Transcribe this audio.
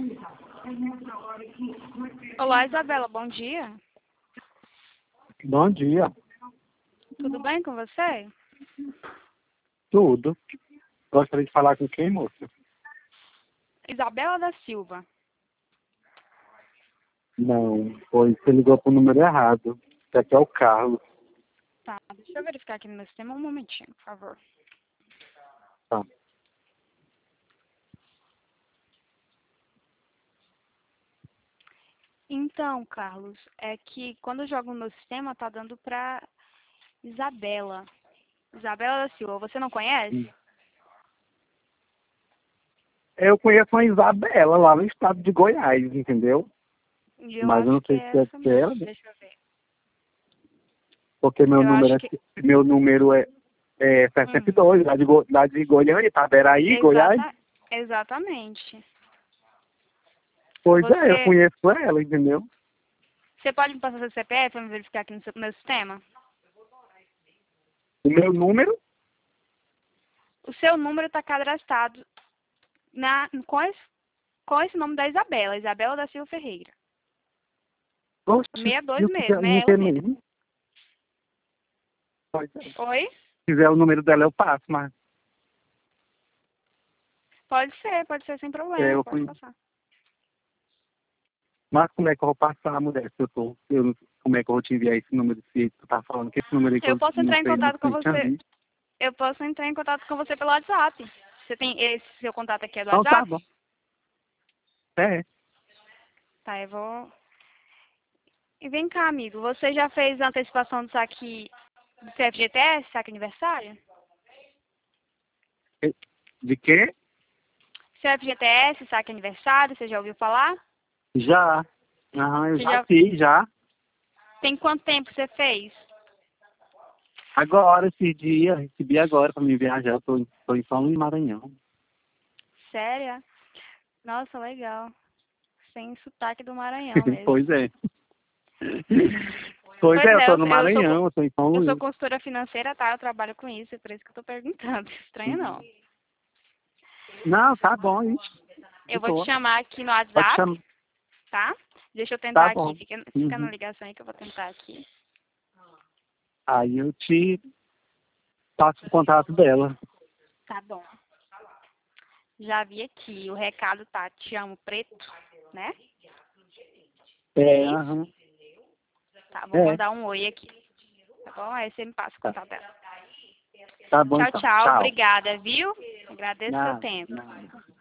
Olá, Isabela, bom dia. Bom dia. Tudo bem com você? Tudo. Gostaria de falar com quem, moça? Isabela da Silva. Não, pois você ligou pro número errado. Esse aqui é o Carlos. Tá, deixa eu verificar aqui no meu sistema um momentinho, por favor. Tá. Então, Carlos, é que quando eu jogo no meu sistema, tá dando pra Isabela. Isabela da Silva, você não conhece? Eu conheço uma Isabela lá no estado de Goiás, entendeu? E eu Mas eu acho não que sei é se é essa dela, mesmo, deixa eu ver. porque Eu acho que... meu número é 62, lá de Goiânia, Itaberaí, Goiás. Exatamente. Pois é, eu Você... conheço ela, entendeu? Você pode me passar seu CPF para me verificar aqui no meu sistema? O meu número? O seu número está cadastrado com esse nome da Isabela, Isabela da Silva Ferreira. Oxe, 62 se mesmo, não é ela tem mesmo. mesmo. Pois é. Se Oi? quiser o número dela, eu passo, mas Pode ser sem problema, eu pode fui. passar. Mas como é que eu vou passar, mulher? Como é que eu vou te enviar esse número se tu tá falando que esse número aí que Eu eu posso não entrar em sei, contato com não tinha você. visto. Eu posso entrar em contato com você pelo WhatsApp. Você tem esse seu contato aqui é do Então tá WhatsApp? bom. É. Tá, eu vou. E vem cá, amigo. Você já fez a antecipação do saque do CFGTS, saque aniversário? De quê? CFGTS, saque aniversário, você já ouviu falar? Já. Aham, eu Você já já fiz, já. tem quanto tempo você fez? Agora, esse dia, recebi agora pra me viajar. Eu tô em São Luís, Maranhão. Sério? Nossa, legal. Sem sotaque do Maranhão mesmo. Pois é. Pois Pois é, eu é, tô no Maranhão, eu tô em São eu sou Luís. consultora financeira, tá? Eu trabalho com isso, é por isso que eu tô perguntando. Estranho não. Não, tá bom, isso. De Eu vou te boa. chamar aqui no Pode WhatsApp, chamar. tá? Deixa eu Tá tentar aqui. bom. Fica na Uhum. ligação aí que eu vou tentar aqui. Aí eu te passo o contato dela. Tá bom. Já vi aqui. O recado tá, te amo preto, né? É É, isso? aham. Tá, vou É. mandar um oi aqui. Tá bom? Aí você me passa o Tá. contato dela. Tá bom Tchau, então. tchau. Tchau. Obrigada, viu? Agradeço o seu Nada, tempo. nada.